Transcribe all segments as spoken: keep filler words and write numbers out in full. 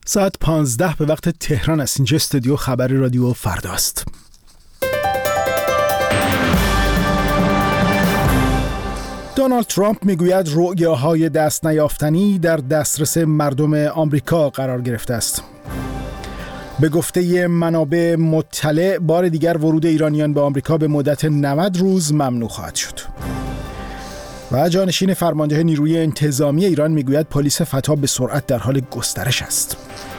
ساعت پانزده به وقت تهران است. اینجا استودیو خبر رادیو فرداست. دونالد ترامپ میگوید رؤیاهای دست نیافتنی در دسترس مردم آمریکا قرار گرفته است. به گفته منابع مطلع بار دیگر ورود ایرانیان به آمریکا به مدت نود روز ممنوع خواهد شد. و جانشین فرمانده نیروی انتظامی ایران میگوید پلیس فتا به سرعت در حال گسترش است.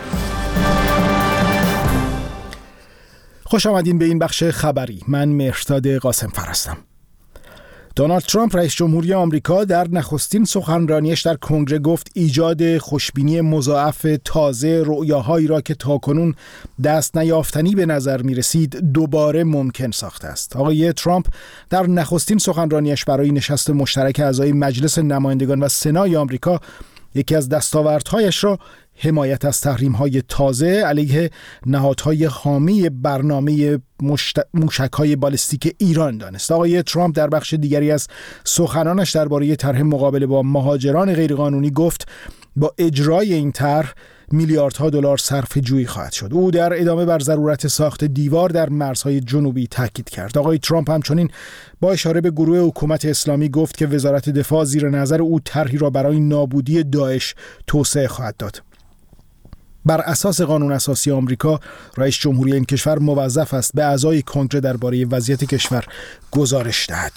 خوش آمدین به این بخش خبری. من مهرداد قاسمفر هستم. دونالد ترامپ رئیس جمهوری آمریکا در نخستین سخنرانیش در کنگره گفت ایجاد خوشبینی مضاعف تازه رؤیاهایی را که تاکنون دست نیافتنی به نظر می رسید دوباره ممکن ساخته است. آقای ترامپ در نخستین سخنرانیش برای نشست مشترک اعضای مجلس نمایندگان و سنای آمریکا یکی از دستاوردهایش را حمایت از تحریم‌های تازه علیه نهادهای حامی برنامه مشت... موشک‌های بالستیک ایران دانست. آقای ترامپ در بخش دیگری از سخنانش درباره طرح مقابله با مهاجران غیرقانونی گفت با اجرای این طرح میلیاردها دلار صرفه جویی خواهد شد. او در ادامه بر ضرورت ساخت دیوار در مرزهای جنوبی تاکید کرد. آقای ترامپ همچنین با اشاره به گروه حکومت اسلامی گفت که وزارت دفاع زیر نظر او طرحی را برای نابودی داعش توسعه خواهد داد. بر اساس قانون اساسی آمریکا رئیس جمهوری این کشور موظف است به اعضای کنگره درباره وضعیت کشور گزارش دهد.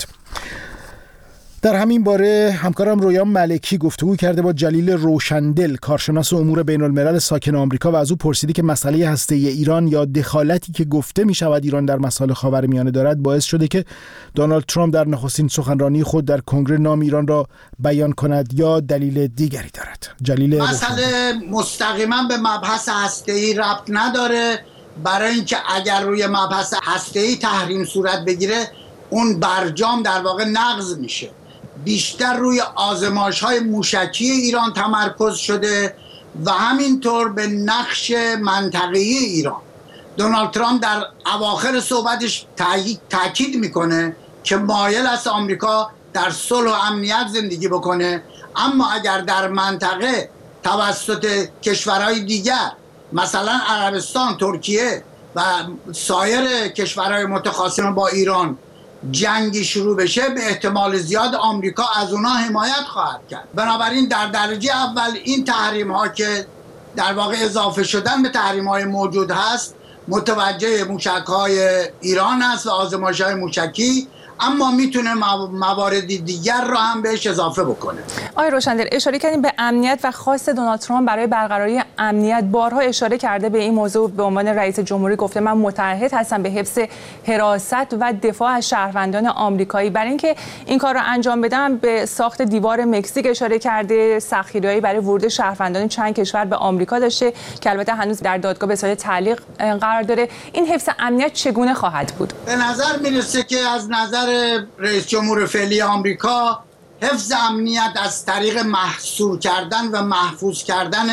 در همین باره همکارم رویا ملکی گفتگو کرده با جلیل روشندل، کارشناس امور بین الملل ساکن آمریکا، و از او پرسیدی که مسئله هسته‌ای ایران یا دخالتی که گفته می شود ایران در مسائل خاورمیانه دارد باعث شده که دونالد ترامپ در نخستین سخنرانی خود در کنگره نام ایران را بیان کند یا دلیل دیگری دارد. جلیل مسئله مستقیما به مبحث هسته‌ای ربط نداره، برای اینکه اگر روی مبحث هسته‌ای تحریم صورت بگیره اون برجام در واقع نقض میشه. بیشتر روی آزمایش‌های موشکی ایران تمرکز شده و همینطور به نقش منطقه‌ای ایران. دونالد ترامپ در اواخر صحبتش تاکید میکنه که مایل است آمریکا در صلح و امنیت زندگی بکنه، اما اگر در منطقه توسط کشورهای دیگر مثلا عربستان، ترکیه و سایر کشورهای متخاصم با ایران جنگی شروع بشه، به احتمال زیاد آمریکا از اونا حمایت خواهد کرد. بنابراین در درجه اول این تحریم ها که در واقع اضافه شدن به تحریم های موجود هست متوجه موشک های ایران است و آزمایش های موشکی، اما میتونه موارد دیگر رو هم بهش اضافه بکنه. آقای روشندل، اشاره کردیم به امنیت و خواست دونالد ترامپ برای برقراری امنیت. بارها اشاره کرده به این موضوع. به عنوان رئیس جمهوری گفته من متعهد هستم به حفظ حراست و دفاع از شهروندان آمریکایی. برای اینکه این کار رو انجام بدم به ساخت دیوار مکزیک اشاره کرده. سختگیری‌هایی برای ورود شهروندان چند کشور به آمریکا داشته که البته هنوز در دادگاه به صورت تعلیق قرار داره. این حفظ امنیت چگونه خواهد بود؟ به نظر میرسه که از نظر رئیس جمهور فعلی آمریکا حفظ امنیت از طریق محصور کردن و محفوظ کردن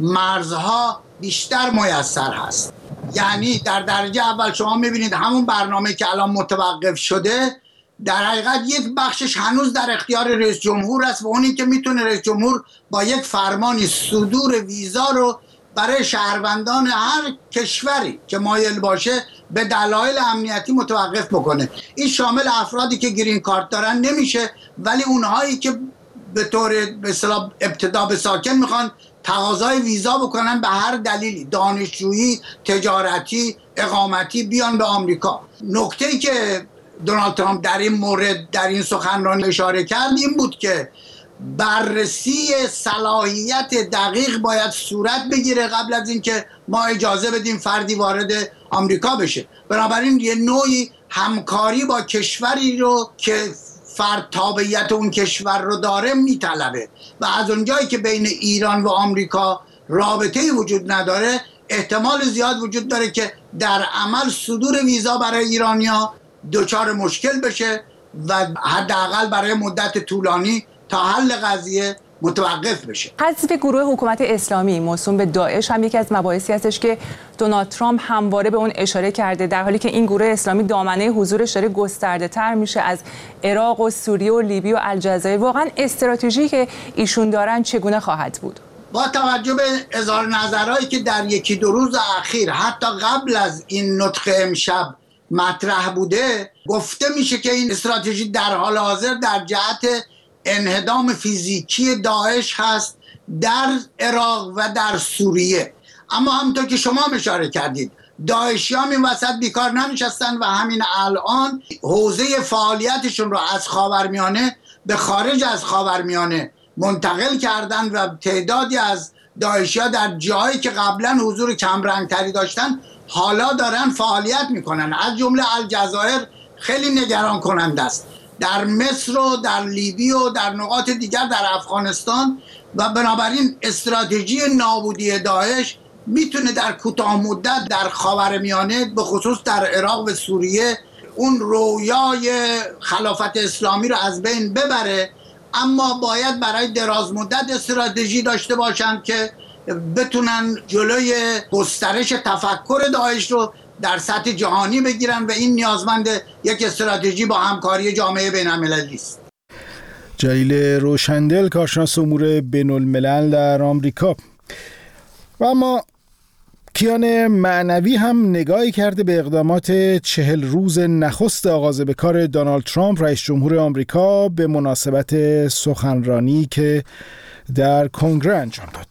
مرزها بیشتر میسر هست. یعنی در درجه اول شما میبینید همون برنامه که الان متوقف شده در حقیقت یک بخشش هنوز در اختیار رئیس جمهور است و اونی که میتونه رئیس جمهور با یک فرمانی صدور ویزا رو برای شهروندان هر کشوری که مایل باشه به دلایل امنیتی متوقف بکنه. این شامل افرادی که گرین کارت دارن نمیشه، ولی اونهایی که به طور به اصطلاح ابتدا به ساکن میخوان تقاضای ویزا بکنن به هر دلیلی، دانشجویی، تجارتی، اقامتی، بیان به آمریکا. نکته‌ای که دونالد ترامپ در این مورد در این سخنرانی اشاره کرد این بود که بررسی صلاحیت دقیق باید صورت بگیره قبل از اینکه ما اجازه بدیم فردی وارد آمریکا بشه. بنابراین یه نوعی همکاری با کشوری رو که فرد تابعیت اون کشور رو داره میطلبه و از اونجایی که بین ایران و آمریکا رابطه‌ای وجود نداره احتمال زیاد وجود داره که در عمل صدور ویزا برای ایرانیا دچار مشکل بشه و حداقل برای مدت طولانی تا حل قضیه متوقف بشه. حذف گروه حکومت اسلامی موسوم به داعش هم یکی از مباحثی هستش که دونالد ترامپ همواره به اون اشاره کرده، در حالی که این گروه اسلامی دامنه حضورش داره گسترده تر میشه از عراق و سوریه و لیبی و الجزایر. واقعا استراتژی که ایشون دارن چگونه خواهد بود؟ با توجه به اظهار نظرهایی که در یکی دو روز اخیر حتی قبل از این نطق امشب مطرح بوده، گفته میشه که این استراتژی در حال حاضر در جهت انهدام فیزیکی داعش هست در عراق و در سوریه. اما همونطور که شما اشاره کردید، داعشیان این وسط بیکار ننشستن و همین الان حوزه فعالیتشون رو از خاورمیانه به خارج از خاورمیانه منتقل کردن و تعدادی از داعشی‌ها در جایی که قبلا حضور کمرنگتری داشتن حالا دارن فعالیت میکنن. از جمله الجزایر خیلی نگران کننده است، در مصر و در لیبی و در نقاط دیگر در افغانستان، و بنابراین استراتژی نابودی داعش میتونه در کوتاه مدت در خاورمیانه به خصوص در عراق و سوریه اون رویای خلافت اسلامی رو از بین ببره. اما باید برای دراز مدت استراتژی داشته باشند که بتونن جلوی گسترش تفکر داعش رو در سطح جهانی بگیرن و این نیازمند یک استراتژی با همکاری جامعه بین‌المللی است. جلیل روشندل، کارشناس امور بین الملل در آمریکا. و اما کیان معنوی هم نگاهی کرده به اقدامات چهل روز نخست آغاز به کار دونالد ترامپ رئیس جمهور آمریکا به مناسبت سخنرانی که در کنگره انجام داد.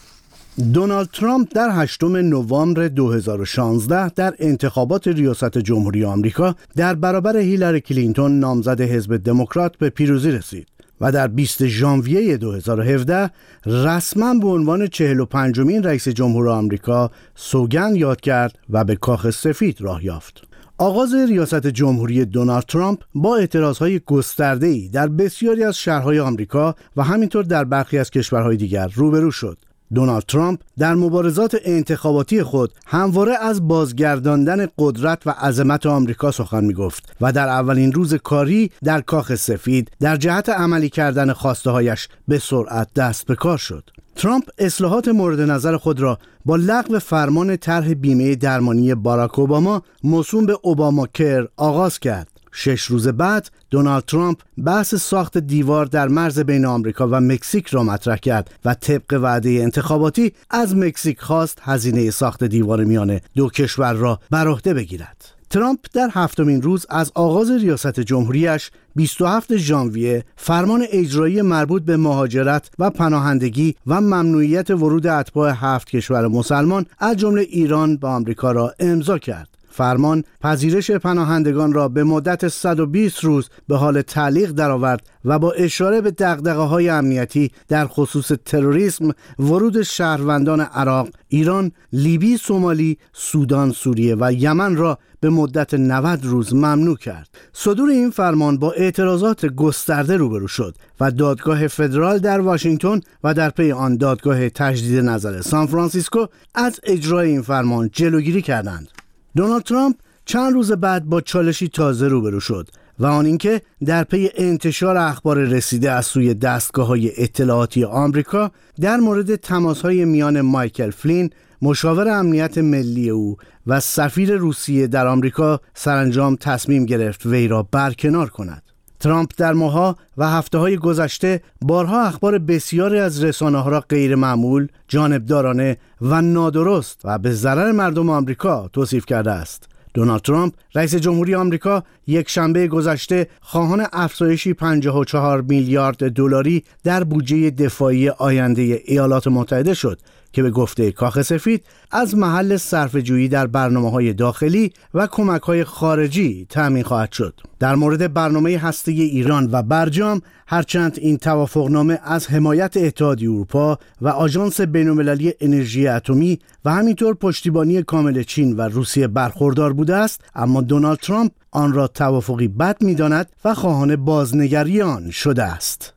دونالد ترامپ در هشتم نوامبر دو هزار و شانزده در انتخابات ریاست جمهوری آمریکا در برابر هیلاری کلینتون نامزد حزب دموکرات به پیروزی رسید و در بیست ژانویه دو هزار و هفده رسما به عنوان چهل و پنجمین رئیس جمهور آمریکا سوگند یاد کرد و به کاخ سفید راه یافت. آغاز ریاست جمهوری دونالد ترامپ با اعتراضهای گسترده‌ای در بسیاری از شهرهای آمریکا و همینطور در برخی از کشورهای دیگر روبرو شد. دونالد ترامپ در مبارزات انتخاباتی خود همواره از بازگرداندن قدرت و عظمت آمریکا سخن می‌گفت و در اولین روز کاری در کاخ سفید در جهت عملی کردن خواسته‌هایش به سرعت دست به کار شد. ترامپ اصلاحات مورد نظر خود را با لغو فرمان طرح بیمه درمانی باراک اوباما موسوم به اوباماکر آغاز کرد. شش روز بعد دونالد ترامپ بحث ساخت دیوار در مرز بین آمریکا و مکزیک را مطرح کرد و طبق وعده انتخاباتی از مکزیک خواست هزینه ساخت دیوار میان دو کشور را بر عهده بگیرد. ترامپ در هفتمین روز از آغاز ریاست جمهوریش بیست و هفتم ژانویه فرمان اجرایی مربوط به مهاجرت و پناهندگی و ممنوعیت ورود اتباع هفت کشور مسلمان از جمله ایران به آمریکا را امضا کرد. فرمان پذیرش پناهندگان را به مدت صد و بیست روز به حال تعلیق درآورد و با اشاره به دغدغه‌های امنیتی در خصوص تروریسم، ورود شهروندان عراق، ایران، لیبی، سومالی، سودان، سوریه و یمن را به مدت نود روز ممنوع کرد. صدور این فرمان با اعتراضات گسترده روبرو شد و دادگاه فدرال در واشنگتن و در پی آن دادگاه تجدید نظر سان فرانسیسکو از اجرای این فرمان جلوگیری کردند. دونالد ترامپ چند روز بعد با چالشی تازه روبرو شد و آن اینکه در پی انتشار اخبار رسیده از سوی دستگاه‌های اطلاعاتی آمریکا در مورد تماس‌های میان مایکل فلین، مشاور امنیت ملی او و سفیر روسیه در آمریکا، سرانجام تصمیم گرفت وی را برکنار کند. ترامپ در ماه‌ها و هفته‌های گذشته بارها اخبار بسیاری از رسانه‌ها را غیر معمول، جانبدارانه و نادرست و به ضرر مردم آمریکا توصیف کرده است. دونالد ترامپ رئیس جمهوری آمریکا یک شنبه گذشته خواهان افزایشی پنجاه و چهار میلیارد دلاری در بودجه دفاعی آینده ایالات متحده شد که به گفته کاخ سفید از محل صرفه‌جویی در برنامه‌های داخلی و کمک‌های خارجی تامین خواهد شد. در مورد برنامه هسته‌ای ایران و برجام، هرچند این توافقنامه از حمایت اتحادیه اروپا و آژانس بین‌المللی انرژی اتمی و همینطور پشتیبانی کامل چین و روسیه برخوردار بوده است، اما دونالد ترامپ آن را توافقی بد می‌داند و خواهان بازنگری آن شده است.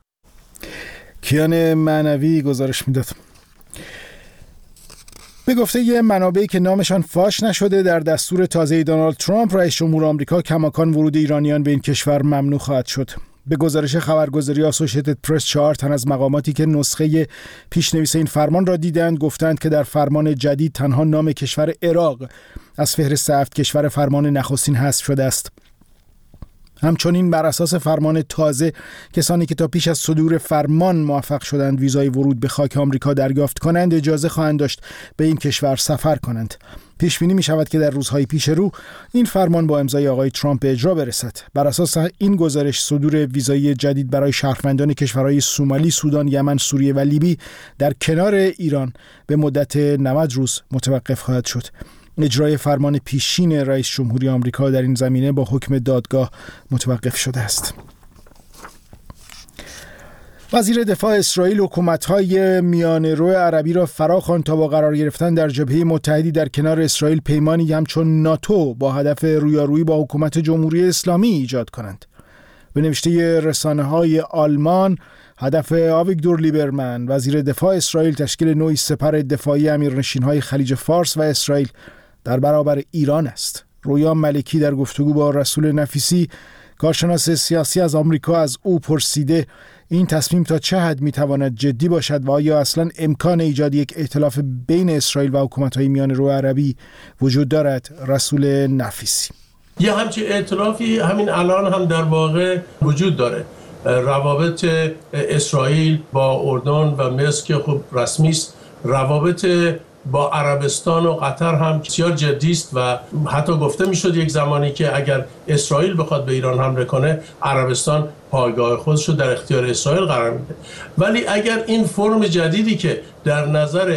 کیان معنوی گزارش می‌داد. به گفته یه منابعی که نامشان فاش نشده، در دستور تازه دونالد ترامپ رئیس جمهور آمریکا کماکان ورود ایرانیان به این کشور ممنوع خواهد شد. به گزارش خبرگزاری آسوشیتد پرس، چهار تن از مقاماتی که نسخه پیشنویس این فرمان را دیدند گفتند که در فرمان جدید تنها نام کشور عراق از فهرست هفت کشور فرمان نخستین حذف شده است. همچنین بر اساس فرمان تازه کسانی که تا پیش از صدور فرمان موفق شدند ویزای ورود به خاک آمریکا دریافت کنند اجازه خواهند داشت به این کشور سفر کنند. پیش بینی می شود که در روزهای پیش رو این فرمان با امضای آقای ترامپ به اجرا برسد. بر اساس این گزارش صدور ویزای جدید برای شهروندان کشورهای سومالی، سودان، یمن، سوریه و لیبی در کنار ایران به مدت نود روز متوقف خواهد شد. اجرای فرمان پیشین رئیس جمهوری آمریکا در این زمینه با حکم دادگاه متوقف شده است. وزیر دفاع اسرائیل حکومت‌های میانه‌رو عربی را فراخواند تا با قرار گرفتن در جبهه متحدی در کنار اسرائیل پیمانی همچون ناتو با هدف رویارویی با حکومت جمهوری اسلامی ایجاد کنند. به نوشته رسانه‌های آلمان، هدف آویگدور لیبرمن وزیر دفاع اسرائیل تشکیل نوعی سپر دفاعی امیرنشین‌های خلیج فارس و اسرائیل در برابر ایران است. رویا ملکی در گفتگو با رسول نفیسی، کارشناس سیاسی از آمریکا، از او پرسیده این تصمیم تا چه حد میتواند جدی باشد و آیا اصلا امکان ایجاد یک ائتلاف بین اسرائیل و حکومت‌های میانه‌رو عربی وجود دارد؟ رسول نفیسی: یه همچین ائتلافی همین الان هم در واقع وجود داره. روابط اسرائیل با اردن و مصر که خب رسمی است، روابط با عربستان و قطر هم بسیار جدی است و حتی گفته میشد یک زمانی که اگر اسرائیل بخواد به ایران حمله کنه، عربستان پایگاه خودش رو در اختیار اسرائیل قرار میده. ولی اگر این فرم جدیدی که در نظر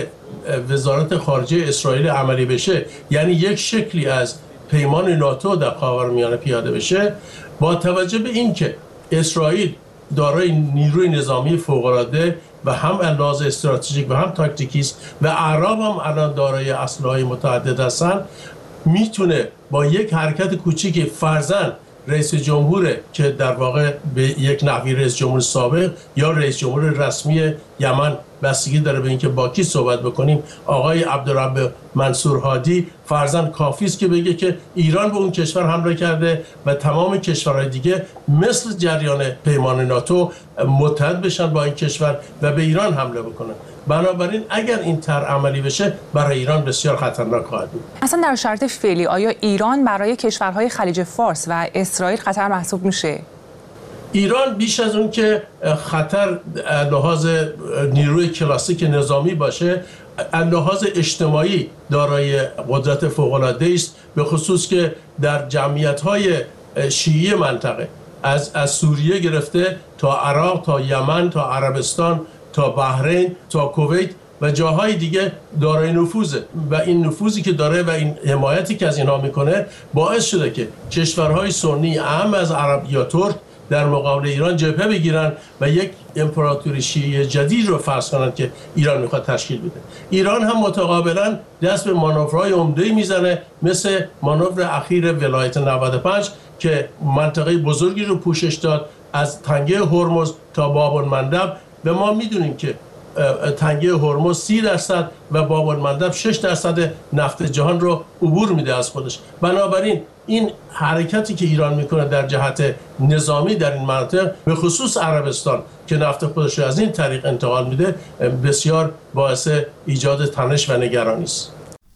وزارت خارجه اسرائیل عملی بشه، یعنی یک شکلی از پیمان ناتو در خاورمیانه پیاده بشه، با توجه به اینکه اسرائیل دارای نیروی نظامی فوق‌العاده و هم لحاظ استراتژیک و هم تاکتیکی است و اعراب هم الان دارای اسلحه‌های متعدد هستن، میتونه با یک حرکت کوچیکی فرضاً رئیس جمهور که در واقع به یک نحوی رئیس جمهور سابق یا رئیس جمهور رسمی یمن بستگی داره به اینکه با کی صحبت بکنیم، آقای عبدالرب منصور هادی فرضاً کافی است که بگه که ایران به اون کشور حمله کرده و تمام کشورهای دیگه مثل جریان پیمان ناتو متحد بشن با این کشور و به ایران حمله بکنن. بنابراین اگر این طرح عملی بشه برای ایران بسیار خطرناک خواهد بود. اصلا در شرایط فعلی آیا ایران برای کشورهای خلیج فارس و اسرائیل خطر محسوب میشه؟ ایران بیش از اون که خطر لحاظ نیروی کلاسیک نظامی باشه، لحاظ اجتماعی دارای قدرت فوق‌العاده است، به خصوص که در جمعیت‌های شیعی منطقه از از سوریه گرفته تا عراق، تا یمن، تا عربستان، تا بحرین، تا کویت و جاهای دیگه دارای نفوذه و این نفوذی که داره و این حمایتی که از اینها میکنه باعث شده که کشورهای سنی اهم از عرب یا ترک در مقابل ایران جبهه بگیرن و یک امپراتوری شیعی جدید رو فرض کنن که ایران میخواد تشکیل بده. ایران هم متقابلا دست به مانورهای عمده‌ای میزنه، مثل مانور اخیر ولایت نود و پنج که منطقه بزرگی رو پوشش داد از تنگه هرمز تا باب المندب و ما میدونیم که تنگه هرمز سی درصد و باب المندب شش درصد نفت جهان رو عبور میده از خودش. بنابراین این حرکتی که ایران میکنه در جهت نظامی در این منطقه، به خصوص عربستان که نفت خودش رو از این طریق انتقال میده، بسیار باعث ایجاد تنش و نگرانی است.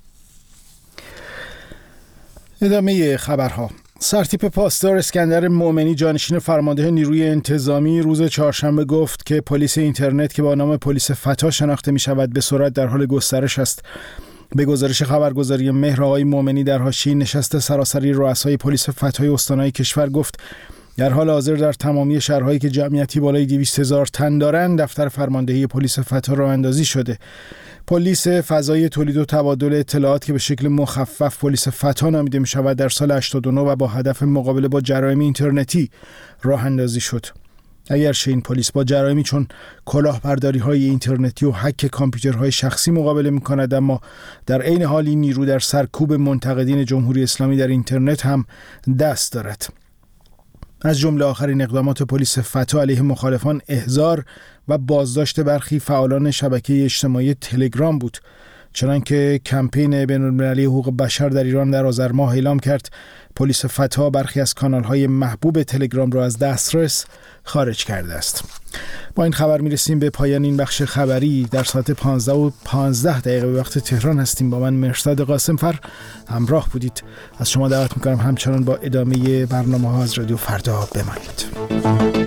ادامه خبرها. سرتیپ پاسدار اسکندر مومنی، جانشین فرمانده نیروی انتظامی، روز چهارشنبه گفت که پلیس اینترنت که با نام پلیس فتا شناخته می شود به سرعت در حال گسترش است. به گزارش خبرگزاری مهر، آقای مومنی در حاشیه نشست سراسری رؤسای پلیس فتای استانهای کشور گفت در حال حاضر در تمامی شهرهایی که جمعیتی بالای دویست هزار تن دارند دفتر فرماندهی پلیس فتا راه اندازی شده. پلیس فضای تولید و تبادل اطلاعات که به شکل مخفف پلیس فتا نامیده می شود در سال هشتاد و نه و با هدف مقابله با جرایم اینترنتی راه اندازی شد. اگرچه این پلیس با جرایمی چون کلاهبرداری های اینترنتی و هک کامپیوترهای شخصی مقابله می کند، اما در عین حال این نیرو در سرکوب منتقدین جمهوری اسلامی در اینترنت هم دست دارد. از جمله آخرین اقدامات پلیس فتا علیه مخالفان احضار و بازداشت برخی فعالان شبکه اجتماعی تلگرام بود. چنانکه کمپین بین‌المللی حقوق بشر در ایران در آذر ماه اعلام کرد، پلیس فتا برخی از کانال‌های محبوب تلگرام را از دسترس خارج کرده است. با این خبر میرسیم به پایان این بخش خبری. در ساعت پانزده و پانزده دقیقه به وقت تهران هستیم. با من مرشد قاسمفر همراه بودید. از شما دعوت میکنم همچنان با ادامه برنامه‌ها از رادیو فردا بمانید.